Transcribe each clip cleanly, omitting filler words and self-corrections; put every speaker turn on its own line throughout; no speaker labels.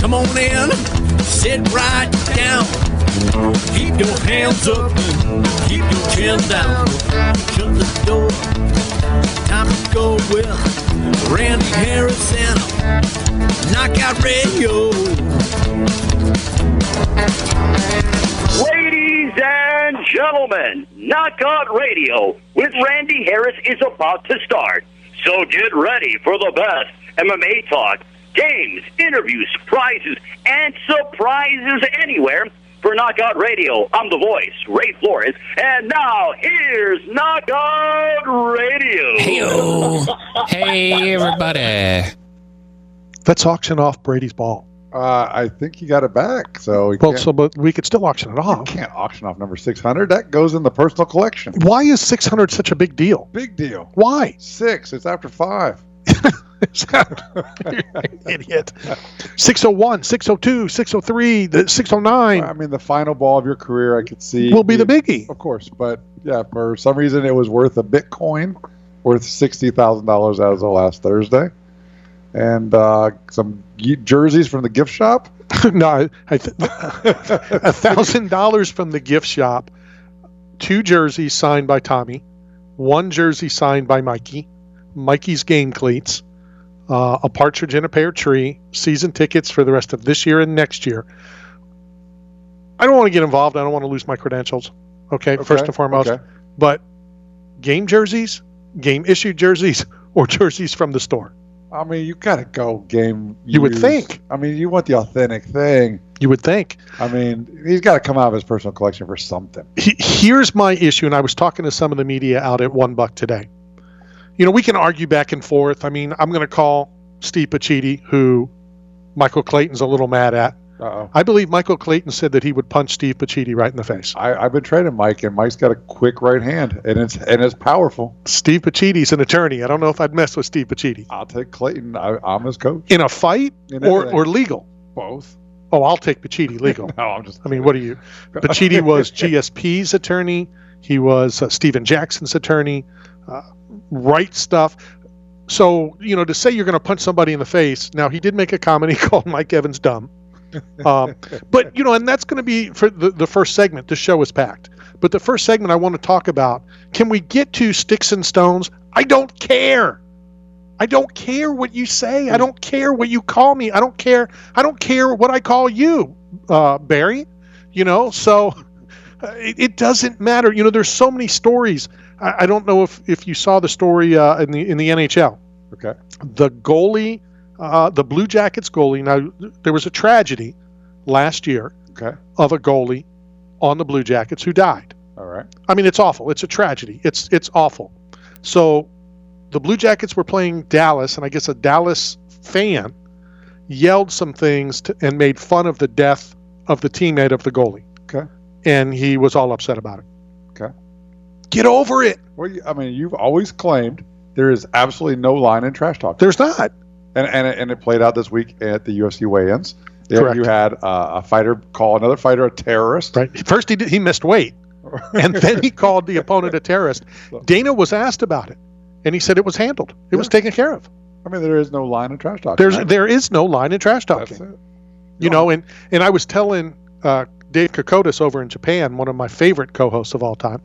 Come on in, sit right down. Keep your hands up and keep your chin down. Shut the door. Time to go with Randy Harris and Knockout Radio.
Ladies and gentlemen, Knockout Radio with Randy Harris is about to start. So get ready for the best MMA talk, games, interviews, prizes, and surprises anywhere. For Knockout Radio, I'm the voice, Ray Flores, and now here's Knockout Radio.
Hey-o. Hey, everybody.
Let's auction off Brady's ball.
I think he got it back, so
but we could still auction it off.
You can't auction off number 600. That goes in the personal collection.
Why is 600 such a big deal?
Big deal.
Why?
6. It's after 5.
Idiot. 601, 602, 603, 609.
I mean, the final ball of your career, I could see,
will be the biggie.
Of course, but yeah, for some reason it was worth a Bitcoin, worth $60,000 as of last Thursday, and some jerseys from the gift shop.
No, $1,000 from the gift shop. 2 jerseys signed by Tommy, 1 jersey signed by Mikey's game cleats, a partridge in a pear tree, season tickets for the rest of this year and next year. I don't want to get involved. I don't want to lose my credentials. Okay, first and foremost. Okay. But game jerseys, game issued jerseys, or jerseys from the store.
I mean, you got to go game.
You would think.
I mean, you want the authentic thing.
You would think.
I mean, he's got to come out of his personal collection for something.
Here's my issue, and I was talking to some of the media out at $1 today. You know, we can argue back and forth. I mean, I'm going to call Steve Pacitti, who Michael Clayton's a little mad at.
Uh-oh.
I believe Michael Clayton said that he would punch Steve Pacitti right in the face.
I've been training Mike, and Mike's got a quick right hand, and it's powerful.
Steve Pacitti's an attorney. I don't know if I'd mess with Steve Pacitti.
I'll take Clayton. I'm his coach.
In a fight or legal?
Both.
Oh, I'll take Pacitti legal.
No, I'm just.
I mean, what are you? Pacitti was GSP's attorney. He was Steven Jackson's attorney. Right stuff. So, you know, to say you're going to punch somebody in the face. Now, he did make a comment. He called Mike Evans dumb. But, you know, and that's going to be for the first segment. The show is packed. But the first segment I want to talk about, can we get to sticks and stones? I don't care. I don't care what you say. I don't care what you call me. I don't care. I don't care what I call you, Barry. You know, so it doesn't matter. You know, there's so many stories. I don't know if you saw the story in the NHL.
Okay.
The goalie, the Blue Jackets goalie. Now there was a tragedy last year.
Okay.
Of a goalie on the Blue Jackets who died.
All right.
I mean, it's awful. It's a tragedy. It's awful. So the Blue Jackets were playing Dallas, and I guess a Dallas fan yelled some things and made fun of the death of the teammate of the goalie.
Okay.
And he was all upset about it.
Okay.
Get over it.
Well, I mean, you've always claimed there is absolutely no line in trash talk.
There's not.
And it played out this week at the UFC weigh-ins.
Correct.
You had a fighter call another fighter a terrorist.
Right. First he missed weight, and then he called the opponent a terrorist. Dana was asked about it, and he said it was handled. It was taken care of.
I mean, there is no line in trash talk.
There is no line in trash talking.
That's it.
You know, and I was telling Dave Kokotis over in Japan, one of my favorite co-hosts of all time,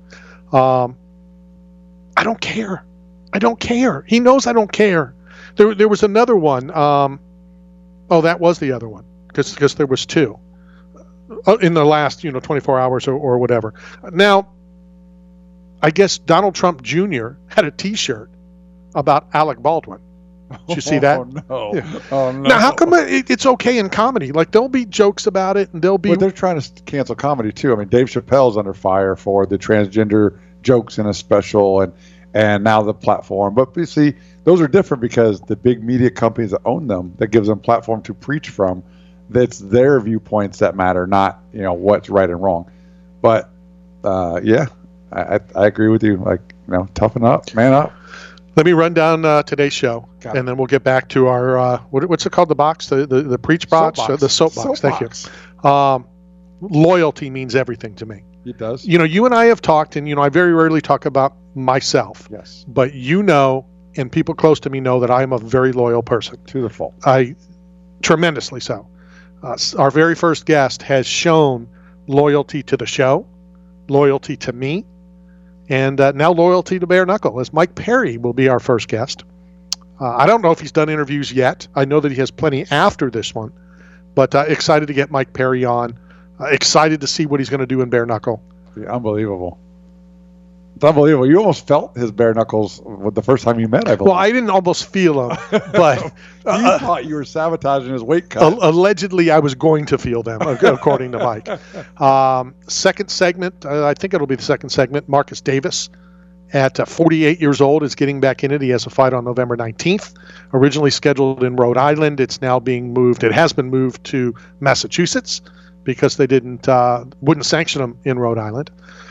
I don't care. I don't care. He knows I don't care. There was another one. That was the other one because there was 2 in the last 24 hours or whatever. Now, I guess Donald Trump Jr. had a T-shirt about Alec Baldwin. Did you see that?
Oh no!
Yeah.
Oh no!
Now, how come it's okay in comedy? Like there'll be jokes about it, and there'll be.
But they're trying to cancel comedy too. I mean, Dave Chappelle's under fire for the transgender jokes in a special, and now the platform. But you see, those are different because the big media companies that own them, that gives them platform to preach from. That's their viewpoints that matter, not what's right and wrong. But I agree with you. Like toughen up, man up.
Let me run down today's show, and then we'll get back to our what's it called? The box, the preach box, the soapbox. Thank you. Loyalty means everything to me.
It does.
You and I have talked, and I very rarely talk about myself.
Yes.
But and people close to me know that I am a very loyal person.
To the fault.
Tremendously so. Our very first guest has shown loyalty to the show, loyalty to me, and now loyalty to Bare Knuckle, as Mike Perry will be our first guest. I don't know if he's done interviews yet. I know that he has plenty after this one, but excited to get Mike Perry on. Excited to see what he's going to do in Bare Knuckle.
Unbelievable. It's unbelievable. You almost felt his bare knuckles the first time you met, I believe.
Well, I didn't almost feel them, but
you thought you were sabotaging his weight cut.
Allegedly, I was going to feel them, according to Mike. Second segment, I think it'll be the second segment. Marcus Davis, at 48 years old, is getting back in it. He has a fight on November 19th. Originally scheduled in Rhode Island, it's now being moved. It has been moved to Massachusetts because they wouldn't sanction him in Rhode Island.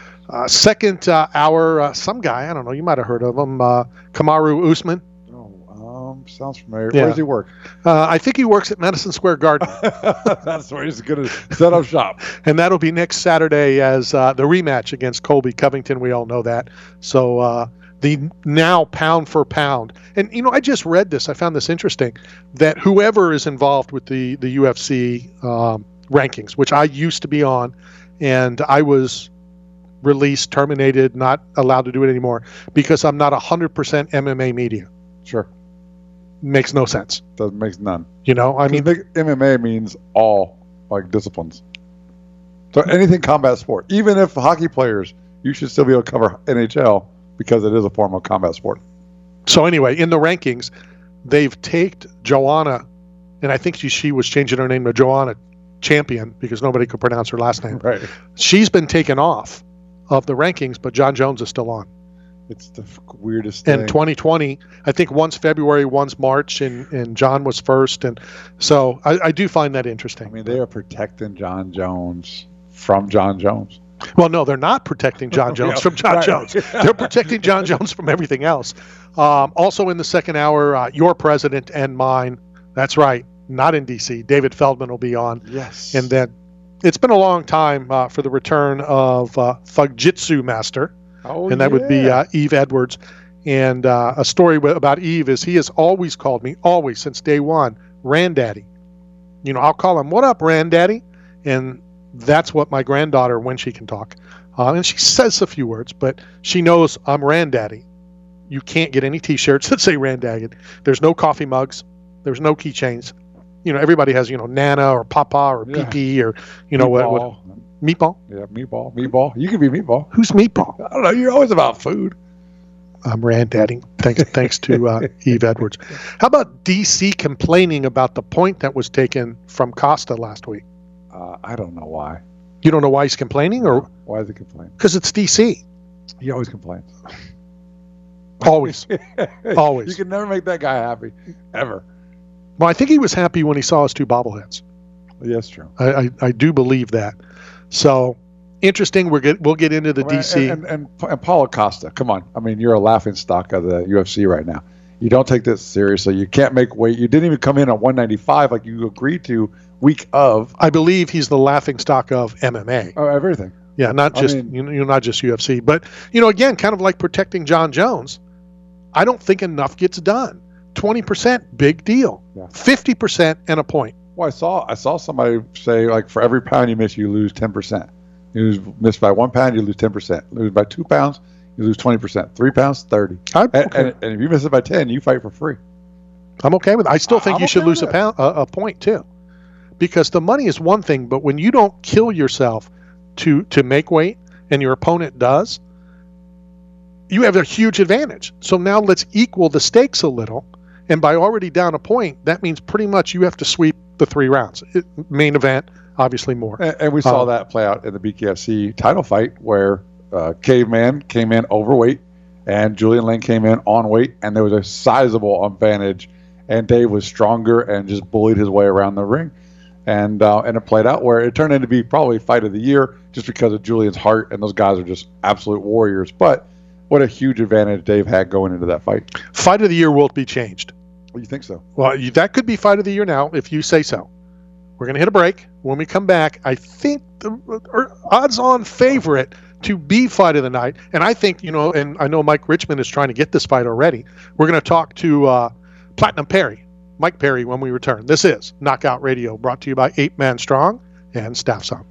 Second hour, some guy, I don't know, you might have heard of him, Kamaru Usman.
Sounds familiar.
Yeah.
Where does he work?
I think he works at Madison Square Garden.
That's where he's going to set up shop.
And that'll be next Saturday as the rematch against Colby Covington. We all know that. So the now pound for pound. And, I just read this. I found this interesting, that whoever is involved with the UFC rankings, which I used to be on, and I was released, terminated, not allowed to do it anymore because I'm not 100% MMA media.
Sure.
Makes no sense.
Makes none.
I mean,
MMA means all disciplines. So anything combat sport, even if hockey players, you should still be able to cover NHL because it is a form of combat sport.
So anyway, in the rankings, they've taken Joanna, and I think she was changing her name to Joanna Champion because nobody could pronounce her last name.
Right.
She's been taken off of the rankings, but John Jones is still on.
It's the weirdest thing.
In 2020, I think one's February, one's March, and John was first. And so I do find that interesting.
I mean, they are protecting John Jones from John Jones.
Well, no, they're not protecting John Jones from John Jones. They're protecting John Jones from everything else. Also in the second hour, your president and mine, that's right, not in D.C., David Feldman will be on.
Yes.
And then it's been a long time for the return of Thug-Jitsu Master. And that would be Eve Edwards. And a story about Eve is he has always called me, always since day one, Randaddy. I'll call him, "What up, Randaddy?" And that's what my granddaughter, when she can talk. And she says a few words, but she knows I'm Randaddy. You can't get any T-shirts that say Randaddy. There's no coffee mugs. There's no keychains. Everybody has, Nana or Papa or PP or, what. Meatball?
Yeah, Meatball. You can be Meatball.
Who's Meatball?
I don't know. You're always about food.
I'm Randaddy. Thanks to Eve Edwards. How about DC complaining about the point that was taken from Costa last week?
I don't know why.
You don't know why he's complaining? Or
why is he complaining?
Because it's DC.
He always complains.
Always. Always.
You can never make that guy happy, ever.
Well, I think he was happy when he saw his two bobbleheads.
Yes, true.
I do believe that. So interesting. We'll get into the DC
and Paulo Costa. Come on, I mean, you're a laughing stock of the UFC right now. You don't take this seriously. You can't make weight. You didn't even come in at 195 like you agreed to week of.
I believe he's the laughing stock of MMA.
Oh, everything.
Yeah, not just not just UFC, but again, kind of like protecting John Jones. I don't think enough gets done. 20%, big deal.
Yeah.
50% and a point.
Well, I saw somebody say, for every pound you miss, you lose 10%. You miss by 1 pound, you lose 10%. Lose by 2 pounds, you lose 20%. 3 pounds, 30. And if you miss it by 10, you fight for free.
I'm okay with it. I still think you should lose a point too, because the money is one thing, but when you don't kill yourself to make weight and your opponent does, you have a huge advantage. So now let's equal the stakes a little. And by already down a point, that means pretty much you have to sweep the 3 rounds. Main event, obviously more.
And we saw that play out in the BKFC title fight where Caveman came in overweight and Julian Lane came in on weight, and there was a sizable advantage, and Dave was stronger and just bullied his way around the ring. And it played out where it turned into be probably fight of the year just because of Julian's heart, and those guys are just absolute warriors. But what a huge advantage Dave had going into that fight.
Fight of the year will be changed.
Well, you think so?
Well, that could be fight of the year now, if you say so. We're going to hit a break. When we come back, I think the odds-on favorite to be fight of the night, and I think, and I know Mike Richmond is trying to get this fight already. We're going to talk to Platinum Perry Mike Perry when we return. This is Knockout Radio, brought to you by 8 Man Strong and Staff Zone.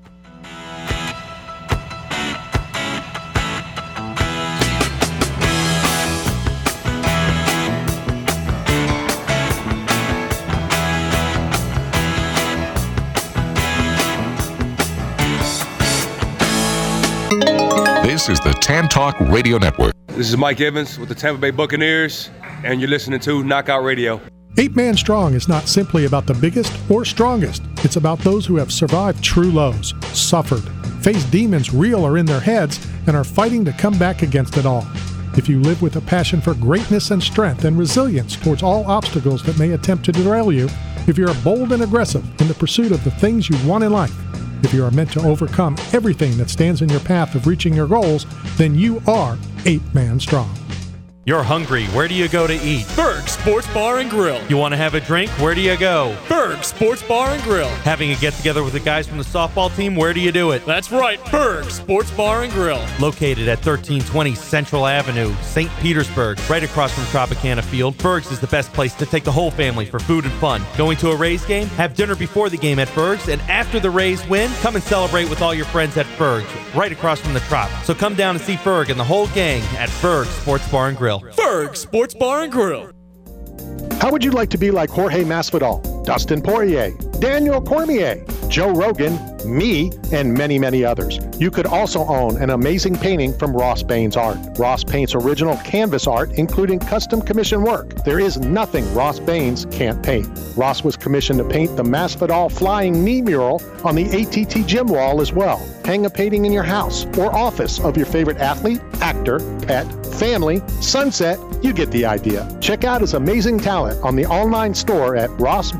This is the Tan Talk Radio Network.
This is Mike Evans with the Tampa Bay Buccaneers, and you're listening to Knockout Radio.
8 Man Strong is not simply about the biggest or strongest. It's about those who have survived true lows, suffered, faced demons real or in their heads, and are fighting to come back against it all. If you live with a passion for greatness and strength and resilience towards all obstacles that may attempt to derail you, if you're bold and aggressive in the pursuit of the things you want in life, if you are meant to overcome everything that stands in your path of reaching your goals, then you are 8 Man Strong.
You're hungry. Where do you go to eat?
Berg Sports Bar and Grill.
You want to have a drink? Where do you go?
Berg Sports Bar and Grill.
Having a get-together with the guys from the softball team? Where do you do it?
That's right, Berg Sports Bar and Grill.
Located at 1320 Central Avenue, St. Petersburg, right across from Tropicana Field, Berg's is the best place to take the whole family for food and fun. Going to a Rays game? Have dinner before the game at Berg's, and after the Rays win, come and celebrate with all your friends at Berg's, right across from the Trop. So come down and see Berg and the whole gang at Berg Sports Bar and Grill.
Berg Sports Bar and Grill.
How would you like to be like Jorge Masvidal, Dustin Poirier, Daniel Cormier, Joe Rogan, me, and many, many others? You could also own an amazing painting from Ross Baines Art. Ross paints original canvas art, including custom commission work. There is nothing Ross Baines can't paint. Ross was commissioned to paint the Masvidal flying knee mural on the ATT gym wall as well. Hang a painting in your house or office of your favorite athlete, actor, pet, family, sunset. You get the idea. Check out his amazing talent on the online store at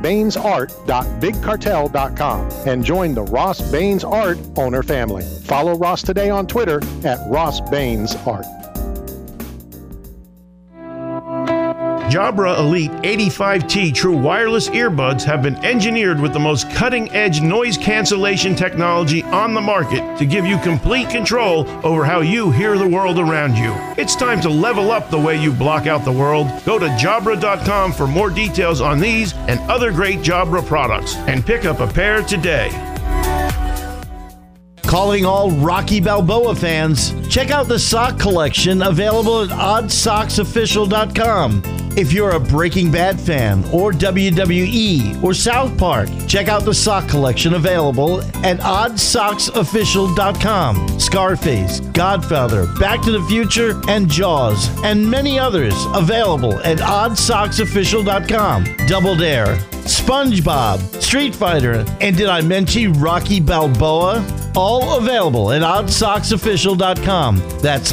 rossbainesart.bigcartel.com and join the Ross Baines Art owner family. Follow Ross today on Twitter at Ross Baines Art.
Jabra Elite 85T True Wireless Earbuds have been engineered with the most cutting-edge noise cancellation technology on the market to give you complete control over how you hear the world around you. It's time to level up the way you block out the world. Go to Jabra.com for more details on these and other great Jabra products and pick up a pair today.
Calling all Rocky Balboa fans, check out the sock collection available at oddsocksofficial.com. If you're a Breaking Bad fan or WWE or South Park, check out the sock collection available at oddsocksofficial.com. Scarface, Godfather, Back to the Future, and Jaws, and many others available at oddsocksofficial.com. Double Dare, SpongeBob, Street Fighter, and did I mention Rocky Balboa? All available at oddsocksofficial.com. That's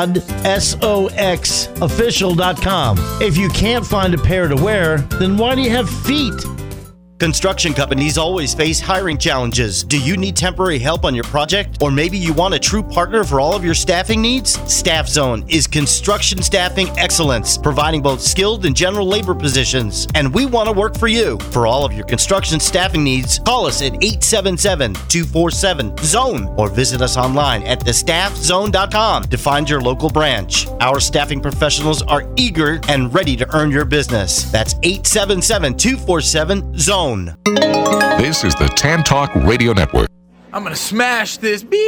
oddsocksofficial.com. If you can't find a pair to wear, then why do you have feet?
Construction companies always face hiring challenges. Do you need temporary help on your project? Or maybe you want a true partner for all of your staffing needs? Staff Zone is construction staffing excellence, providing both skilled and general labor positions. And we want to work for you. For all of your construction staffing needs, call us at 877-247-ZONE or visit us online at thestaffzone.com to find your local branch. Our staffing professionals are eager and ready to earn your business. That's 877-247-ZONE.
This is the Tan Talk Radio Network.
I'm gonna smash this beat.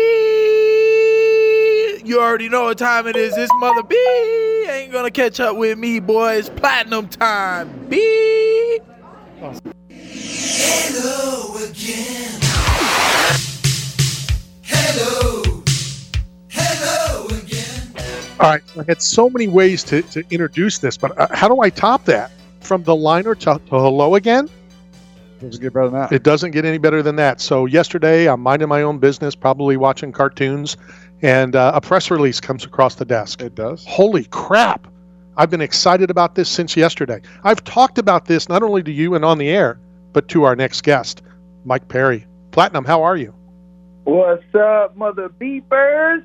You already know what time it is. This mother beat ain't gonna catch up with me, boys. Platinum time, beat.
Hello again. Hello again.
All right, I had so many ways to introduce this, but how do I top that? From the liner to hello again?
Doesn't get better than that.
It doesn't get any better than that. So yesterday, I'm minding my own business, probably watching cartoons, and a press release comes across the desk.
It does?
Holy crap. I've been excited about this since yesterday. I've talked about this not only to you and on the air, but to our next guest, Mike Perry. Platinum, how are you?
What's up, mother beepers?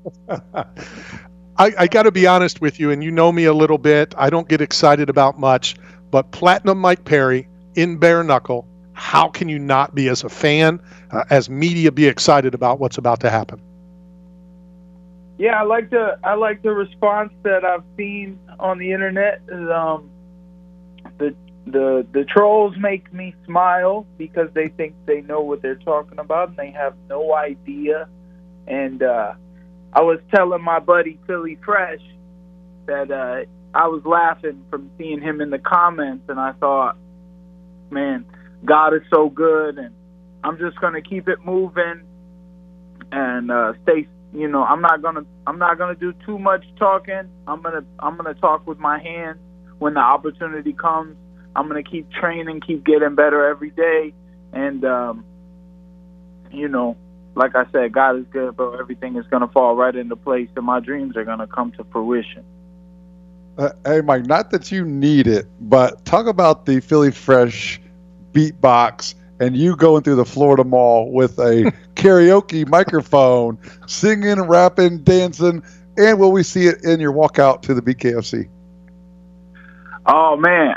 I got to be honest with you, and you know me a little bit. I don't get excited about much, but Platinum Mike Perry in bare knuckle, how can you not be, as a fan, as media, be excited about what's about to happen?
Yeah, I like the response that I've seen on the internet. The the trolls make me smile because they think they know what they're talking about and they have no idea. And I was telling my buddy Philly Fresh that I was laughing from seeing him in the comments, and I thought, man, God is so good, and I'm just gonna keep it moving and stay. You know, I'm not gonna do too much talking. I'm gonna talk with my hands when the opportunity comes. I'm gonna keep training, keep getting better every day, and you know, like I said, God is good, bro. Everything is gonna fall right into place, and my dreams are gonna come to fruition.
Hey, Mike, not that you need it, but talk about the Philly Fresh beatbox and you going through the Florida Mall with a karaoke microphone, singing, rapping, dancing, and will we see it in your walkout to the BKFC?
Oh, man.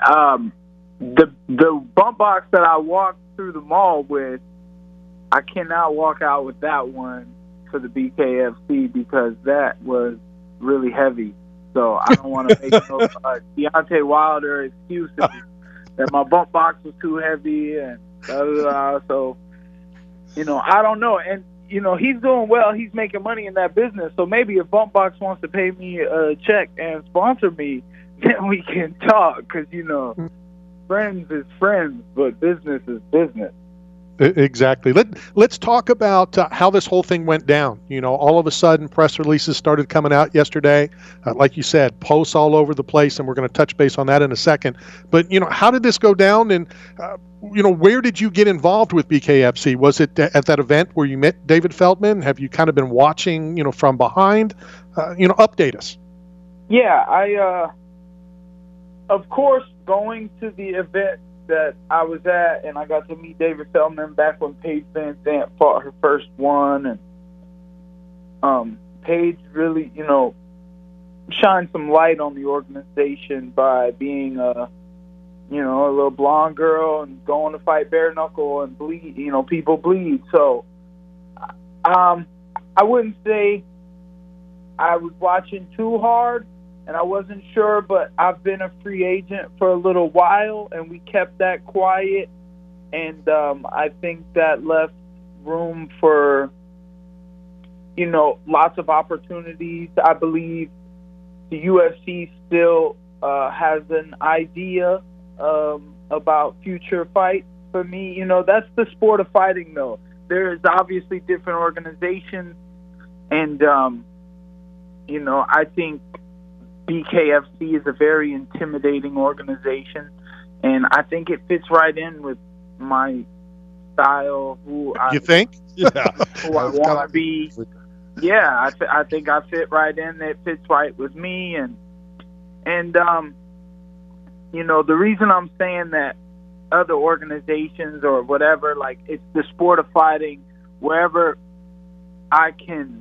The bump box that I walked through the mall with, I cannot walk out with that one for the BKFC because that was really heavy. So I don't want to make no Deontay Wilder excuses that my bump box was too heavy and blah, blah, blah. So, you know, I don't know. And, you know, he's doing well. He's making money in that business. So maybe if Bump Box wants to pay me a check and sponsor me, then we can talk. Because, you know, friends is friends, but business is business.
Exactly. Let's talk about how this whole thing went down. You know, all of a sudden, press releases started coming out yesterday. Like you said, posts all over the place, and we're going to touch base on that in a second. But, you know, how did this go down? And, you know, where did you get involved with BKFC? Was it at that event where you met David Feldman? Have you kind of been watching, you know, from behind? You know, update us.
Yeah, I, of course, going to the event that I was at, and I got to meet David Feldman back when Paige Van Zandt fought her first one, and Paige really, you know, shined some light on the organization by being a little blonde girl and going to fight bare knuckle and bleed. You know, people bleed. So, I wouldn't say I was watching too hard. And I wasn't sure, but I've been a free agent for a little while, and we kept that quiet. And I think that left room for, you know, lots of opportunities. I believe the UFC still has an idea about future fights for me. You know, that's the sport of fighting, though. There's obviously different organizations, and, you know, I think BKFC is a very intimidating organization, and I think it fits right in with my style, who I want to be. Yeah, I think I fit right in. It fits right with me, and you know, the reason I'm saying that other organizations or whatever, like, it's the sport of fighting, wherever I can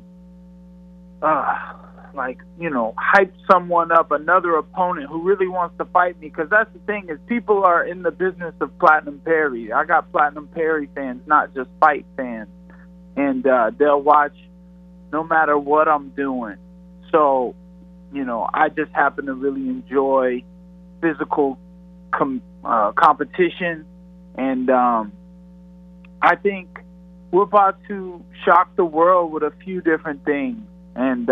like, you know, hype someone up, another opponent who really wants to fight me. Because that's the thing, is people are in the business of Platinum Perry. I got Platinum Perry fans, not just fight fans. And they'll watch no matter what I'm doing. So, you know, I just happen to really enjoy physical competition. And I think we're about to shock the world with a few different things. And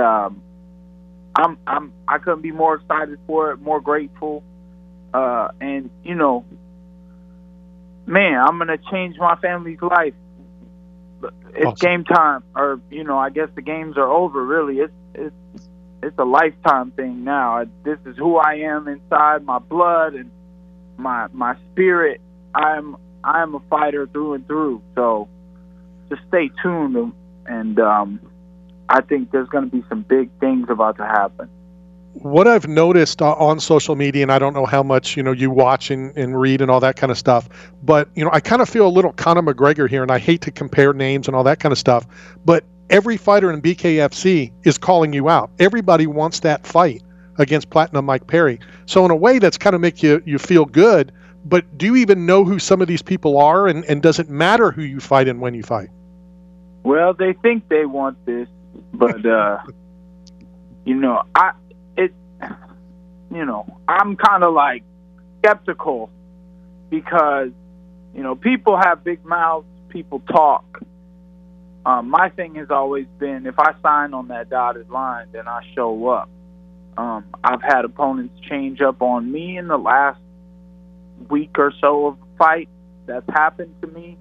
I couldn't be more excited for it, more grateful, and, you know, man, I'm gonna change my family's life. It's awesome. Game time, or, you know, I guess the games are over. Really, it's a lifetime thing now. This is who I am inside, my blood and my spirit. I am a fighter through and through. So just stay tuned, and I think there's going to be some big things about to happen.
What I've noticed on social media, and I don't know how much, you know, you watch and read and all that kind of stuff, but, you know, I kind of feel a little Conor McGregor here, and I hate to compare names and all that kind of stuff, but every fighter in BKFC is calling you out. Everybody wants that fight against Platinum Mike Perry. So in a way, that's kind of make you feel good, but do you even know who some of these people are, and does it matter who you fight and when you fight?
Well, they think they want this. But, you know, I'm kind of like skeptical because, you know, people have big mouths, people talk. My thing has always been, if I sign on that dotted line, then I show up. I've had opponents change up on me in the last week or so of a fight. That's happened to me.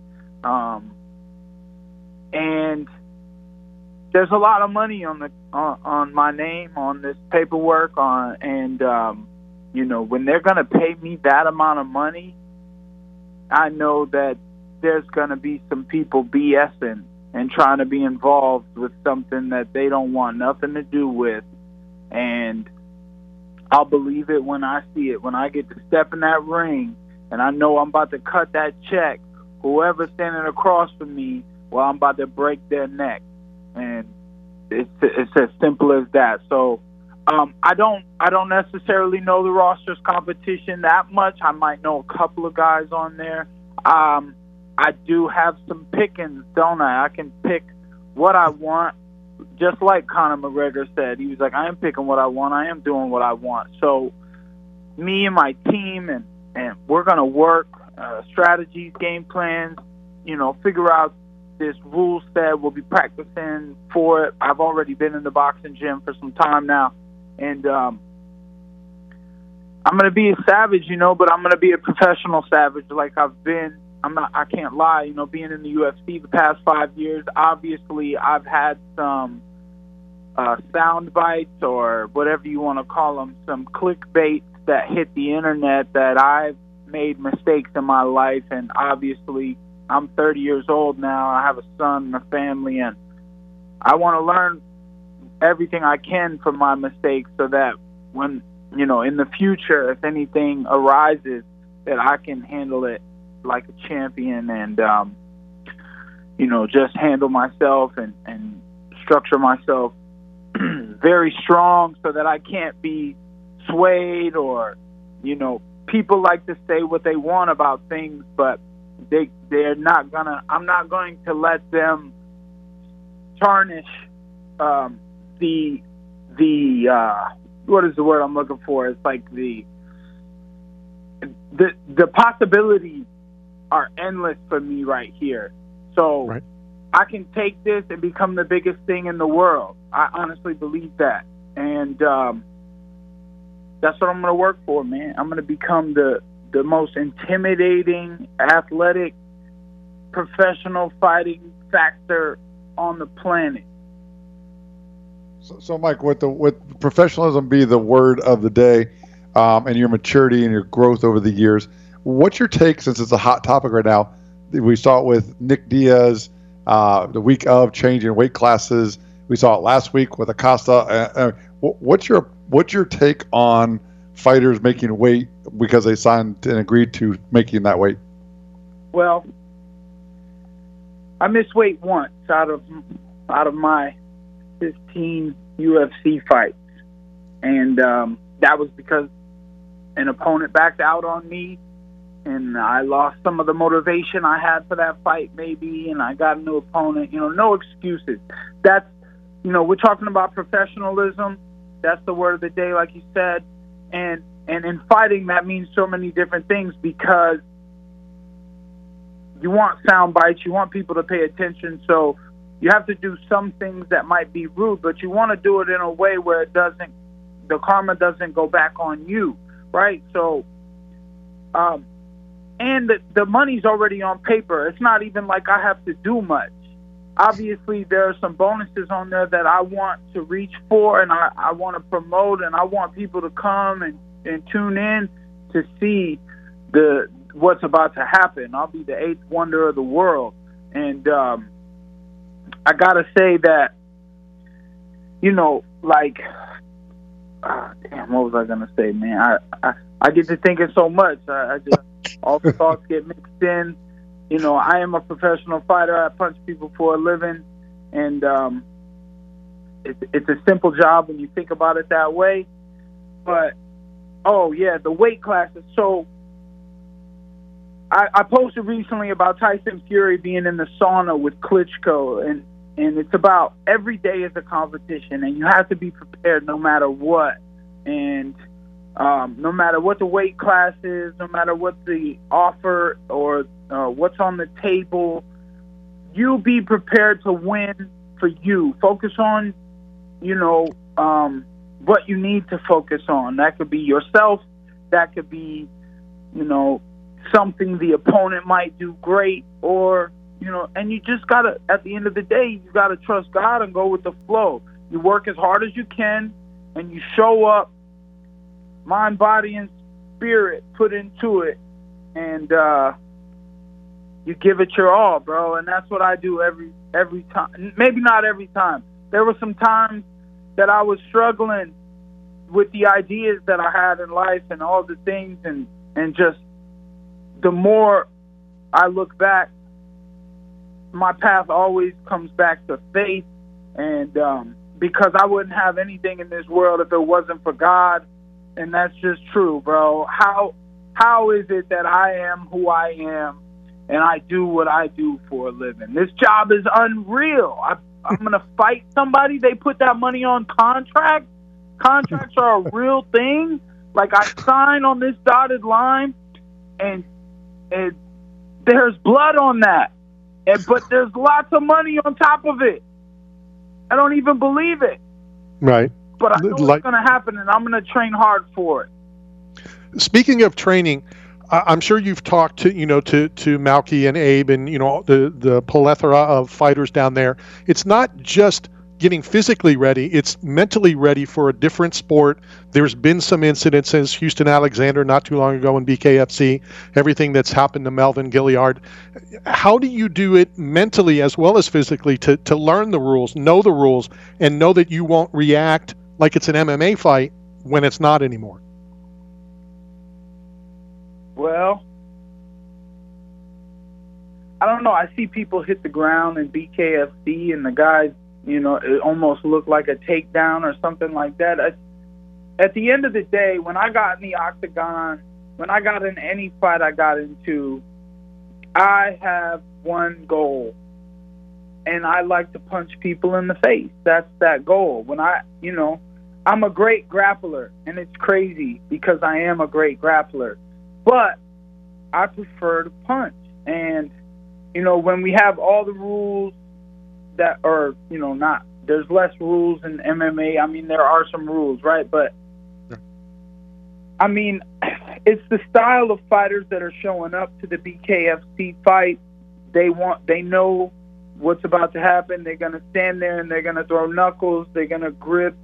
And there's a lot of money on my name, on this paperwork, you know, when they're going to pay me that amount of money, I know that there's going to be some people BSing and trying to be involved with something that they don't want nothing to do with. And I'll believe it when I see it. When I get to step in that ring and I know I'm about to cut that check, whoever's standing across from me, well, I'm about to break their neck. And it's as simple as that. So I don't necessarily know the roster's competition that much. I might know a couple of guys on there. I do have some pickings, don't I? I can pick what I want. Just like Conor McGregor said, he was like, I am picking what I want. I am doing what I want. So me and my team, and we're going to work strategies, game plans, you know, figure out this rule set. We'll be practicing for it. I've already been in the boxing gym for some time now. And I'm going to be a savage, you know, but I'm going to be a professional savage like I've been. I can't lie, you know, being in the UFC the past 5 years, obviously I've had some sound bites or whatever you want to call them, some clickbaits that hit the internet that I've made mistakes in my life. And obviously I'm 30 years old now. I have a son and a family, and I want to learn everything I can from my mistakes so that when, you know, in the future, if anything arises, that I can handle it like a champion and, you know, just handle myself and structure myself very strong so that I can't be swayed or, you know, people like to say what they want about things, but they're not gonna, I'm not going to let them tarnish the what is the word I'm looking for? It's like the possibilities are endless for me right here. So right. I can take this and become the biggest thing in the world. I honestly believe that. And that's what I'm going to work for, man. I'm going to become the most intimidating, athletic, professional fighting factor on the planet.
So Mike, with professionalism be the word of the day, and your maturity and your growth over the years, what's your take, since it's a hot topic right now? We saw it with Nick Diaz the week of changing weight classes. We saw it last week with Acosta. What's your take on fighters making weight because they signed and agreed to making that weight?
Well, I missed weight once out of my 15 UFC fights, and that was because an opponent backed out on me, and I lost some of the motivation I had for that fight maybe, and I got a new opponent. You know, no excuses. That's, you know, we're talking about professionalism. That's the word of the day, like you said. And in fighting, that means so many different things, because you want sound bites, you want people to pay attention, so you have to do some things that might be rude, but you want to do it in a way where the karma doesn't go back on you, right? So, and the money's already on paper. It's not even like I have to do much. Obviously, there are some bonuses on there that I want to reach for, and I want to promote, and I want people to come and tune in to see what's about to happen. I'll be the eighth wonder of the world. And I got to say that, you know, like, damn, what was I going to say, man? I get to thinking so much. I just, all the thoughts get mixed in. You know, I am a professional fighter. I punch people for a living. And it's a simple job when you think about it that way. But, oh, yeah, the weight classes. So I posted recently about Tyson Fury being in the sauna with Klitschko, and it's about every day is a competition, and you have to be prepared no matter what. And no matter what the weight class is, no matter what the offer or what's on the table, you be prepared to win for you. Focus on, what you need to focus on. That could be yourself. That could be, something the opponent might do great, or, and you just got to, at the end of the day, you got to trust God and go with the flow. You work as hard as you can, and you show up, mind, body, and spirit put into it, and you give it your all, bro. And that's what I do every time. Maybe not every time. There were some times that I was struggling with the ideas that I had in life and all the things, and just the more I look back, my path always comes back to faith, and because I wouldn't have anything in this world if it wasn't for God, and that's just true, bro. How is it that I am who I am and I do what I do for a living? This job is unreal. I'm going to fight somebody. They put that money on contracts. Contracts are a real thing. Like, I sign on this dotted line, and there's blood on that. But there's lots of money on top of it. I don't even believe it.
Right.
But I know it's going to happen, and I'm going to train hard for it.
Speaking of training, I'm sure you've talked to Malky and Abe and the plethora of fighters down there. It's not just getting physically ready; it's mentally ready for a different sport. There's been some incidences, Houston Alexander not too long ago in BKFC, everything that's happened to Melvin Gilliard. How do you do it mentally as well as physically to learn the rules, know the rules, and know that you won't react like it's an MMA fight when it's not anymore?
Well, I don't know. I see people hit the ground in BKFC, and the guys, it almost looked like a takedown or something like that. At the end of the day, when I got in the octagon, when I got in any fight I got into, I have one goal, and I like to punch people in the face. That's that goal. When I'm a great grappler, and it's crazy because I am a great grappler. But I prefer to punch. And, when we have all the rules that are, there's less rules in MMA. I mean, there are some rules, right? But, I mean, it's the style of fighters that are showing up to the BKFC fight. They know what's about to happen. They're going to stand there and they're going to throw knuckles. They're going to grab,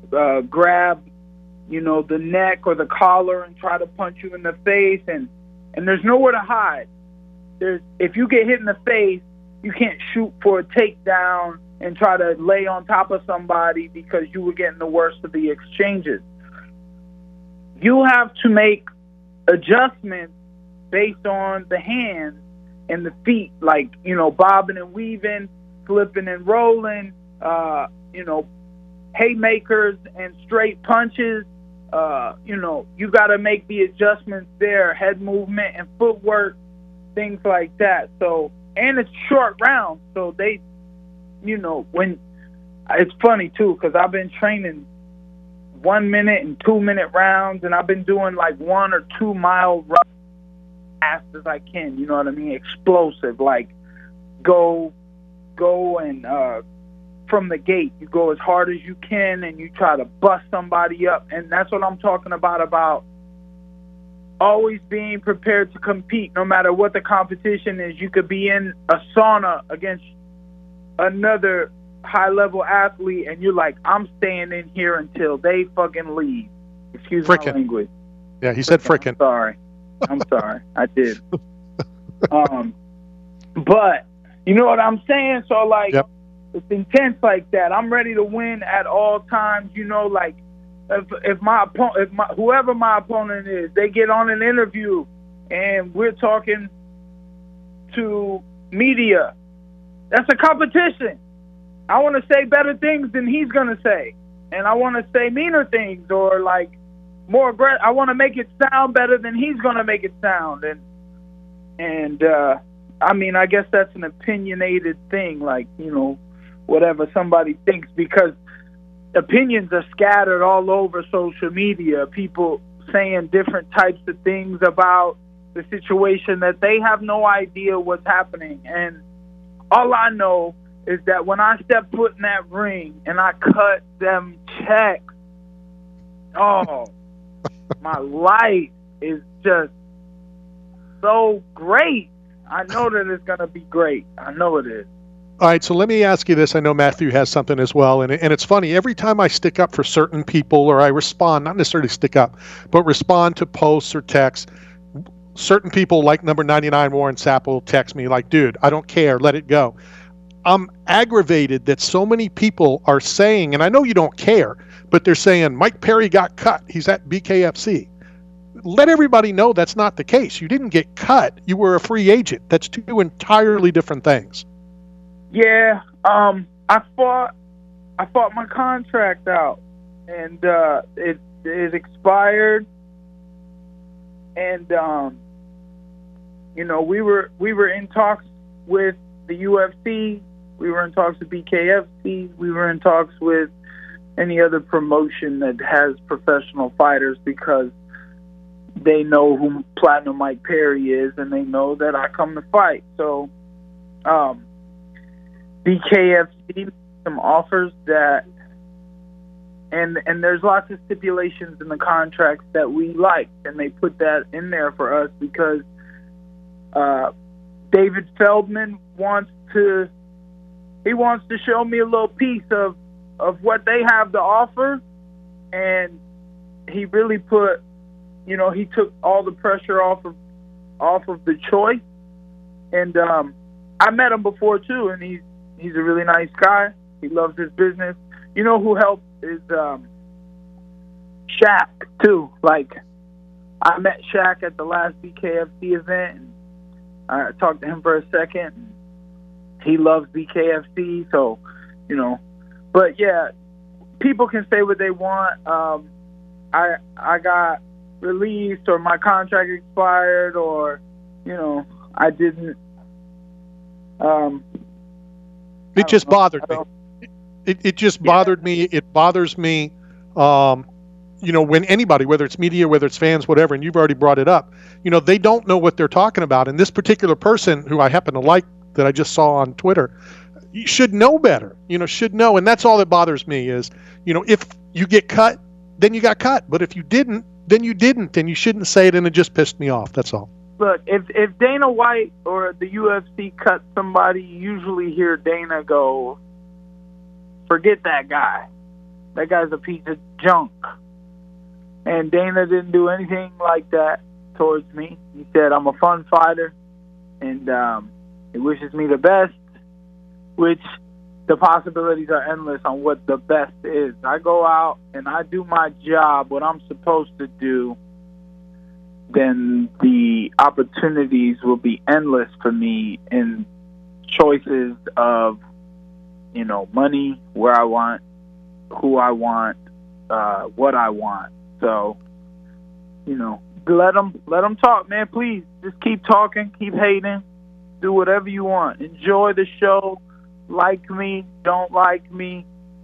the neck or the collar and try to punch you in the face, and there's nowhere to hide. If you get hit in the face, you can't shoot for a takedown and try to lay on top of somebody because you were getting the worst of the exchanges. You have to make adjustments based on the hands and the feet, like, bobbing and weaving, flipping and rolling, haymakers and straight punches. You got to make the adjustments there, head movement and footwork, things like that. So, and it's short rounds, so they, when it's funny too, because I've been training 1 minute and 2 minute rounds, and I've been doing like 1 or 2 mile runs as fast as I can. You know what I mean? Explosive, like go and from the gate, you go as hard as you can and you try to bust somebody up. And that's what I'm talking about always being prepared to compete no matter what the competition is. You could be in a sauna against another high-level athlete and you're like, I'm staying in here until they fucking leave. Excuse my language.
Yeah, he said frickin'.
I'm sorry. I did. But you know what I'm saying? So, like,
yep.
It's intense like that. I'm ready to win at all times. Like if whoever my opponent is, they get on an interview and we're talking to media. That's a competition. I want to say better things than he's gonna say, and I want to say meaner things or like more aggressive. I want to make it sound better than he's gonna make it sound, and I mean, I guess that's an opinionated thing, like, whatever somebody thinks, because opinions are scattered all over social media. People, saying different types of things about the situation that they have no idea what's happening. And all I know is that when I step foot in that ring and I cut them checks, oh, my life is just so great. I know that it's going to be great. I know it is.
All right, so let me ask you this. I know Matthew has something as well, and it's funny. Every time I stick up for certain people, or I respond, not necessarily stick up, but respond to posts or texts, certain people like number 99 Warren Sapp will text me like, dude, I don't care, let it go. I'm aggravated that so many people are saying, and I know you don't care, but they're saying Mike Perry got cut. He's at BKFC. Let everybody know that's not the case. You didn't get cut. You were a free agent. That's two entirely different things.
Yeah, I fought my contract out, and it expired, and we were in talks with the UFC, we were in talks with BKFC, we were in talks with any other promotion that has professional fighters, because they know who Platinum Mike Perry is, and they know that I come to fight. So, BKFC some offers that, and there's lots of stipulations in the contracts that we like, and they put that in there for us because David Feldman wants to show me a little piece of what they have to offer, and he really put, he took all the pressure off of the choice, and I met him before too, and he's a really nice guy. He loves his business. You know who helped is Shaq too. Like, I met Shaq at the last BKFC event, and I talked to him for a second. And he loves BKFC, so But yeah, people can say what they want. I got released, or my contract expired, or I didn't.
It just bothered me. It just bothered me. It bothers me, when anybody, whether it's media, whether it's fans, whatever, and you've already brought it up, they don't know what they're talking about. And this particular person who I happen to like, that I just saw on Twitter, you should know better, should know. And that's all that bothers me is, if you get cut, then you got cut. But if you didn't, then you didn't. And you shouldn't say it, and it just pissed me off. That's all.
Look, if Dana White or the UFC cuts somebody, you usually hear Dana go, forget that guy. That guy's a piece of junk. And Dana didn't do anything like that towards me. He said, I'm a fun fighter, and he wishes me the best, which the possibilities are endless on what the best is. I go out and I do my job, what I'm supposed to do, then the opportunities will be endless for me in choices of, money, where I want, who I want, what I want. So, let them talk, man. Please, just keep talking, keep hating, do whatever you want. Enjoy the show. Like me, don't like me.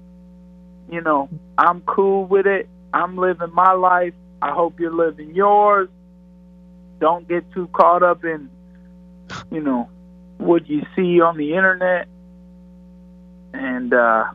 I'm cool with it. I'm living my life. I hope you're living yours. Don't get too caught up in, what you see on the internet. And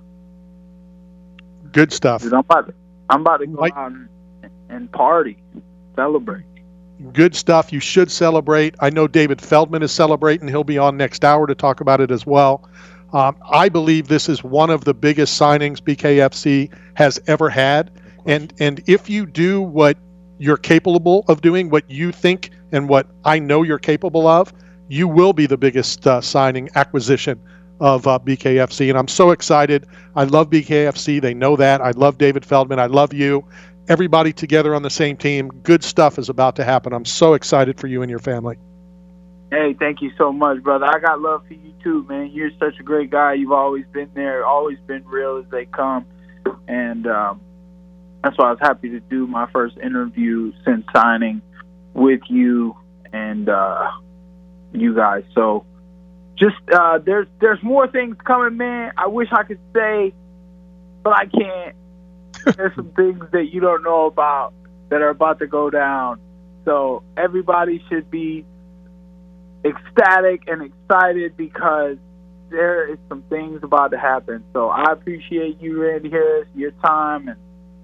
good stuff.
I'm about to go out and party, celebrate.
Good stuff. You should celebrate. I know David Feldman is celebrating. He'll be on next hour to talk about it as well. I believe this is one of the biggest signings BKFC has ever had. And if you do what you're capable of doing, what you think and what I know you're capable of, you will be the biggest signing acquisition of BKFC. And I'm so excited. I love BKFC. They know that. I love David Feldman. I love you. Everybody together on the same team. Good stuff is about to happen. I'm so excited for you and your family.
Hey, thank you so much, brother. I got love for you too, man. You're such a great guy. You've always been there, always been real as they come. And that's why I was happy to do my first interview since signing with you and you guys. So just there's more things coming, man. I wish I could say, but I can't. There's some things that you don't know about. that are about to go down. So everybody should be ecstatic and excited because there is some things about to happen. So I appreciate you, Randy Harris, your time,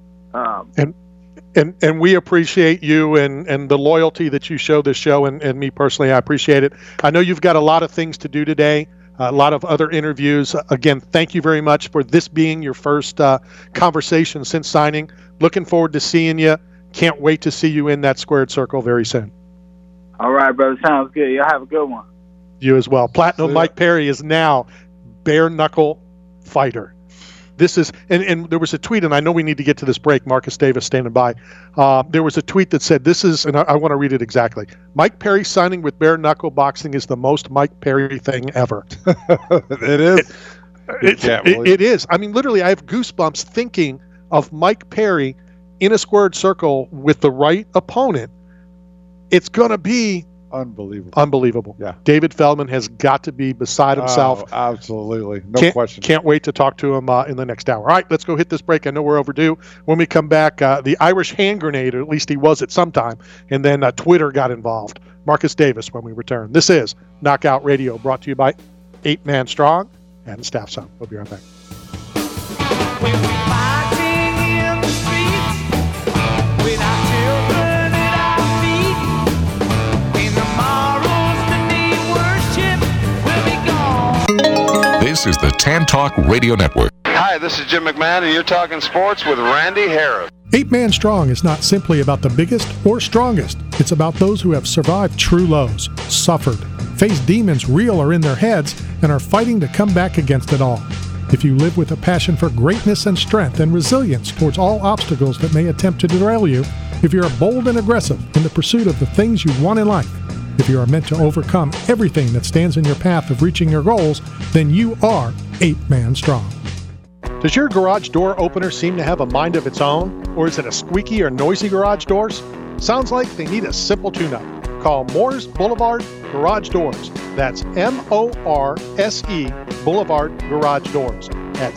and we appreciate you and the loyalty that you show this show, and me personally, I appreciate it. I know you've got a lot of things to do today, a lot of other interviews. Again, thank you very much for this being your first conversation since signing. Looking forward to seeing you. Can't wait to see you in that squared circle very soon.
All right, brother. Sounds good. Y'all have a good one.
You as well. Platinum Mike Perry is now bare knuckle fighter. This is, and there was a tweet, and I know we need to get to this break. Marcus Davis standing by. There was a tweet that said, this is, and I want to read it exactly. Mike Perry signing with bare knuckle boxing is the most Mike Perry thing ever.
It is.
It is. I mean, literally, I have goosebumps thinking of Mike Perry in a squared circle with the right opponent. It's going to be unbelievable.
Yeah.
David Feldman has got to be beside himself.
Oh, absolutely. No question.
Can't wait to talk to him in the next hour. All right, let's go hit this break. I know we're overdue. When we come back, the Irish hand grenade, or at least he was at some time, and then Twitter got involved. Marcus Davis when we return. This is Knockout Radio, brought to you by 8 Man Strong and Staff Zone. We'll be right back.
This is the Tan Talk Radio Network.
Hi, this is Jim McMahon, and you're talking sports with Randy Harris.
8 Man Strong is not simply about the biggest or strongest. It's about those who have survived true lows, suffered, faced demons real or in their heads, and are fighting to come back against it all. If you live with a passion for greatness and strength and resilience towards all obstacles that may attempt to derail you, if you're bold and aggressive in the pursuit of the things you want in life, if you are meant to overcome everything that stands in your path of reaching your goals, then you are 8 Man Strong.
Does your garage door opener seem to have a mind of its own? Or is it a squeaky or noisy garage doors? Sounds like they need a simple tune-up. Call Moores Boulevard Garage Doors. That's M-O-R-S-E Boulevard Garage Doors at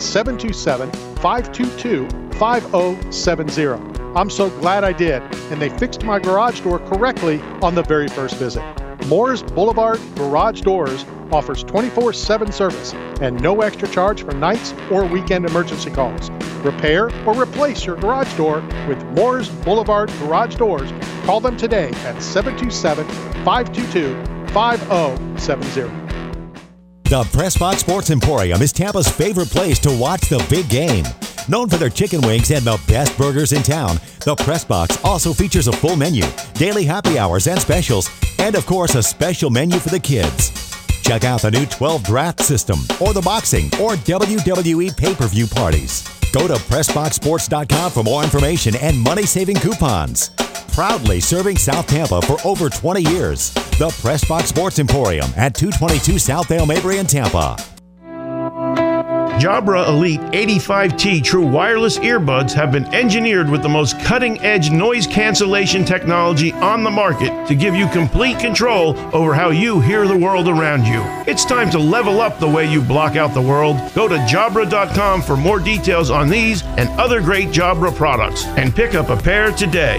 727-522-5070. I'm so glad I did, and they fixed my garage door correctly on the very first visit. Moores Boulevard Garage Doors offers 24/7 service and no extra charge for nights or weekend emergency calls. Repair or replace your garage door with Moores Boulevard Garage Doors. Call them today at 727-522-5070.
The Pressbox Sports Emporium is Tampa's favorite place to watch the big game. Known for their chicken wings and the best burgers in town, the Pressbox also features a full menu, daily happy hours and specials, and of course a special menu for the kids. Check out the new 12 draft system or the boxing or WWE pay-per-view parties. Go to PressboxSports.com for more information and money-saving coupons. Proudly serving South Tampa for over 20 years. The Pressbox Sports Emporium at 222 South Dale Mabry in Tampa.
Jabra Elite 85T True Wireless Earbuds have been engineered with the most cutting-edge noise cancellation technology on the market to give you complete control over how you hear the world around you. It's time to level up the way you block out the world. Go to Jabra.com for more details on these and other great Jabra products and pick up a pair today.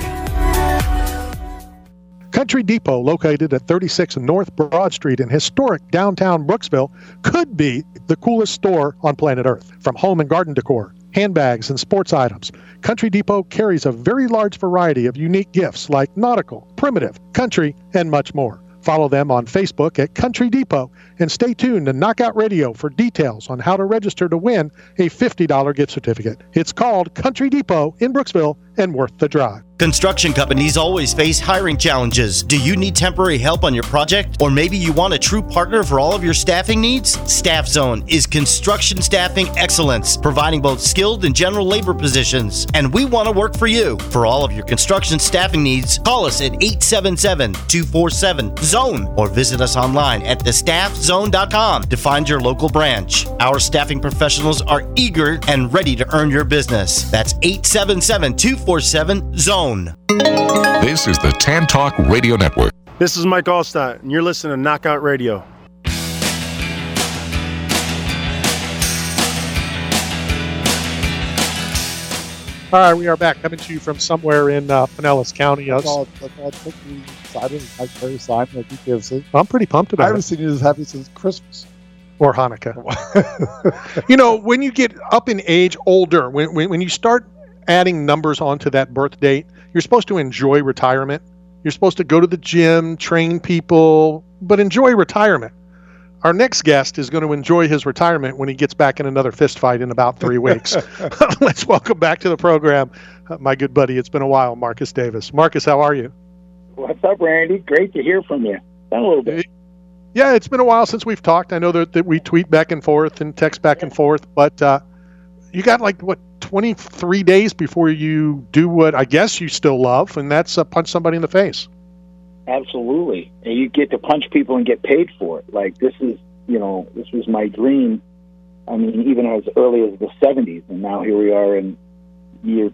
Country Depot, located at 36 North Broad Street in historic downtown Brooksville, could be the coolest store on planet Earth. From home and garden decor, handbags, and sports items, Country Depot carries a very large variety of unique gifts like nautical, primitive, country, and much more. Follow them on Facebook at Country Depot and stay tuned to Knockout Radio for details on how to register to win a $50 gift certificate. It's called Country Depot in Brooksville and worth the drive.
Construction companies always face hiring challenges. Do you need temporary help on your project? Or maybe you want a true partner for all of your staffing needs? Staff Zone is construction staffing excellence, providing both skilled and general labor positions. And we want to work for you. For all of your construction staffing needs, call us at 877-247-ZONE or visit us online at thestaffzone.com to find your local branch. Our staffing professionals are eager and ready to earn your business. That's 877-247-ZONE.
This is the Tan Talk Radio Network.
This is Mike Allstott, and you're listening to Knockout Radio.
All right, we are back, coming to you from somewhere in Pinellas County.
That's all it took me excited. I very excited. Like you
I'm pretty pumped about it.
I haven't seen you as happy since Christmas.
Or Hanukkah. When you get up in age, older, when you start adding numbers onto that birth date, you're supposed to enjoy retirement. You're supposed to go to the gym, train people, but enjoy retirement. Our next guest is going to enjoy his retirement when he gets back in another fist fight in about 3 weeks. Let's welcome back to the program my good buddy. It's been a while, Marcus Davis. Marcus, how are you?
What's up, Randy? Great to hear from you. Been a little bit.
Yeah, it's been a while since we've talked. I know that we tweet back and forth and text back and forth, but you got 23 days before you do what I guess you still love, and that's punch somebody in the face.
Absolutely. And you get to punch people and get paid for it. Like, this is, this was my dream. I mean, even as early as the 70s, and now here we are in year